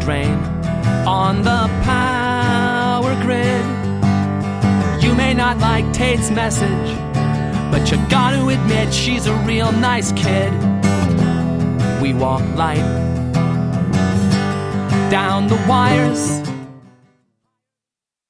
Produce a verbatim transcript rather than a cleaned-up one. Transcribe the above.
drain on the power grid. You may not like Tate's message, but you gotta admit she's a real nice kid. We walk light down the wires,